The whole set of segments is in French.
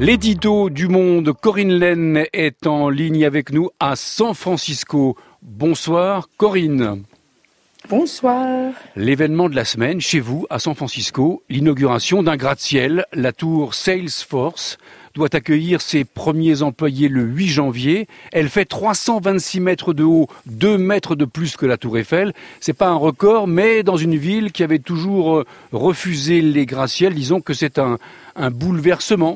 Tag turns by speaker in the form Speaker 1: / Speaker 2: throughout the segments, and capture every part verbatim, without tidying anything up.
Speaker 1: L'édito du Monde, Corinne Laine est en ligne avec nous à San Francisco. Bonsoir Corinne.
Speaker 2: Bonsoir.
Speaker 1: L'événement de la semaine chez vous à San Francisco, l'inauguration d'un gratte-ciel, la tour Salesforce doit accueillir ses premiers employés le huit janvier. Elle fait trois cent vingt-six mètres de haut, deux mètres de plus que la tour Eiffel. C'est pas un record, mais dans une ville qui avait toujours refusé les gratte-ciels, disons que c'est un, un bouleversement.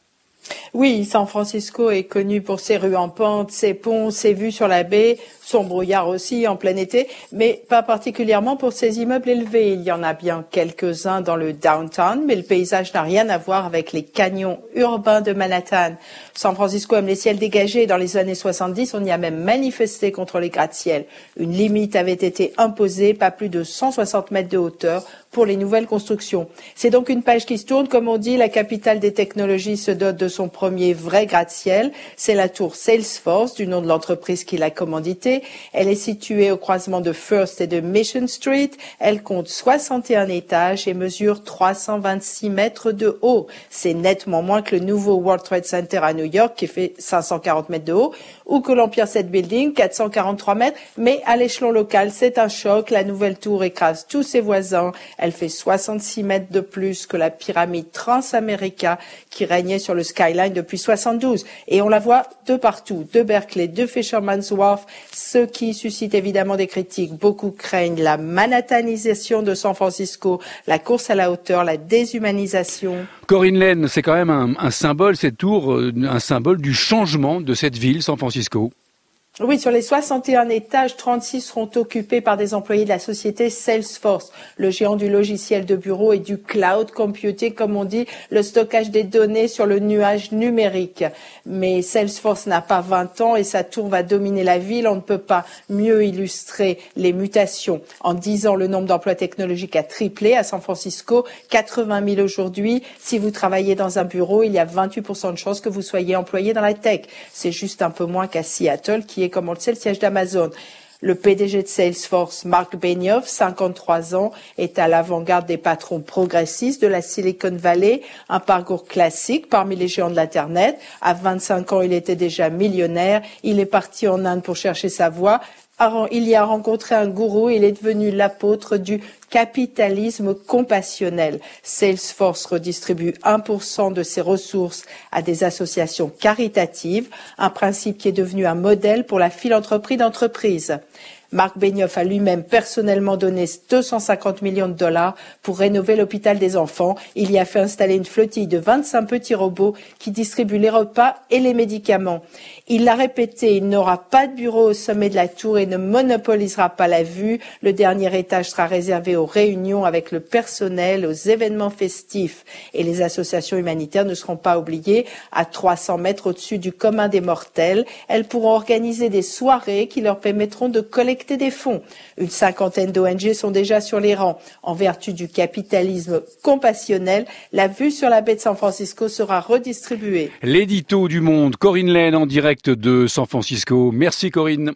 Speaker 2: Oui, San Francisco est connu pour ses rues en pente, ses ponts, ses vues sur la baie, son brouillard aussi en plein été, mais pas particulièrement pour ses immeubles élevés. Il y en a bien quelques-uns dans le downtown, mais le paysage n'a rien à voir avec les canyons urbains de Manhattan. San Francisco aime les ciels dégagés. Dans les années soixante-dix, on y a même manifesté contre les gratte-ciels. Une limite avait été imposée, pas plus de cent soixante mètres de hauteur pour les nouvelles constructions. C'est donc une page qui se tourne. Comme on dit, la capitale des technologies se dote de son premier vrai gratte-ciel. C'est la tour Salesforce, du nom de l'entreprise qui l'a commanditée. Elle est située au croisement de First et de Mission Street. Elle compte soixante et un étages et mesure trois cent vingt-six mètres de haut. C'est nettement moins que le nouveau World Trade Center à New York qui fait cinq cent quarante mètres de haut ou que l'Empire State Building, quatre cent quarante-trois mètres. Mais à l'échelon local, c'est un choc. La nouvelle tour écrase tous ses voisins. Elle fait soixante-six mètres de plus que la pyramide Transamerica qui régnait sur le skyline depuis soixante-douze. Et on la voit de partout, de Berkeley, de Fisherman's Wharf, ce qui suscite évidemment des critiques. Beaucoup craignent la manhattanisation de San Francisco, la course à la hauteur, la déshumanisation.
Speaker 1: Corinne Laine, c'est quand même un, un symbole, cette tour, un symbole du changement de cette ville, San Francisco.
Speaker 2: Oui, sur les soixante et un étages, trente-six seront occupés par des employés de la société Salesforce, le géant du logiciel de bureau et du cloud computing, comme on dit, le stockage des données sur le nuage numérique. Mais Salesforce n'a pas vingt ans et sa tour va dominer la ville. On ne peut pas mieux illustrer les mutations. En dix ans, le nombre d'emplois technologiques a triplé à San Francisco, quatre-vingt mille aujourd'hui. Si vous travaillez dans un bureau, il y a vingt-huit pour cent de chances que vous soyez employé dans la tech. C'est juste un peu moins qu'à Seattle, qui est, comme on le sait, le siège d'Amazon. Le P D G de Salesforce, Mark Benioff, cinquante-trois ans, est à l'avant-garde des patrons progressistes de la Silicon Valley, un parcours classique parmi les géants de l'Internet. À vingt-cinq ans, il était déjà millionnaire. Il est parti en Inde pour chercher sa voie. Il y a rencontré un gourou et il est devenu l'apôtre du capitalisme compassionnel. Salesforce redistribue un pour cent de ses ressources à des associations caritatives, un principe qui est devenu un modèle pour la philanthropie d'entreprise. Mark Benioff a lui-même personnellement donné deux cent cinquante millions de dollars pour rénover l'hôpital des enfants. Il y a fait installer une flottille de vingt-cinq petits robots qui distribuent les repas et les médicaments. Il l'a répété, il n'aura pas de bureau au sommet de la tour et ne monopolisera pas la vue. Le dernier étage sera réservé aux réunions avec le personnel, aux événements festifs. Et les associations humanitaires ne seront pas oubliées. À trois cents mètres au-dessus du commun des mortels, elles pourront organiser des soirées qui leur permettront de collecter des fonds. Une cinquantaine d'O N G sont déjà sur les rangs. En vertu du capitalisme compassionnel, la vue sur la baie de San Francisco sera redistribuée.
Speaker 1: L'édito du Monde, Corinne Laine en direct de San Francisco. Merci Corinne.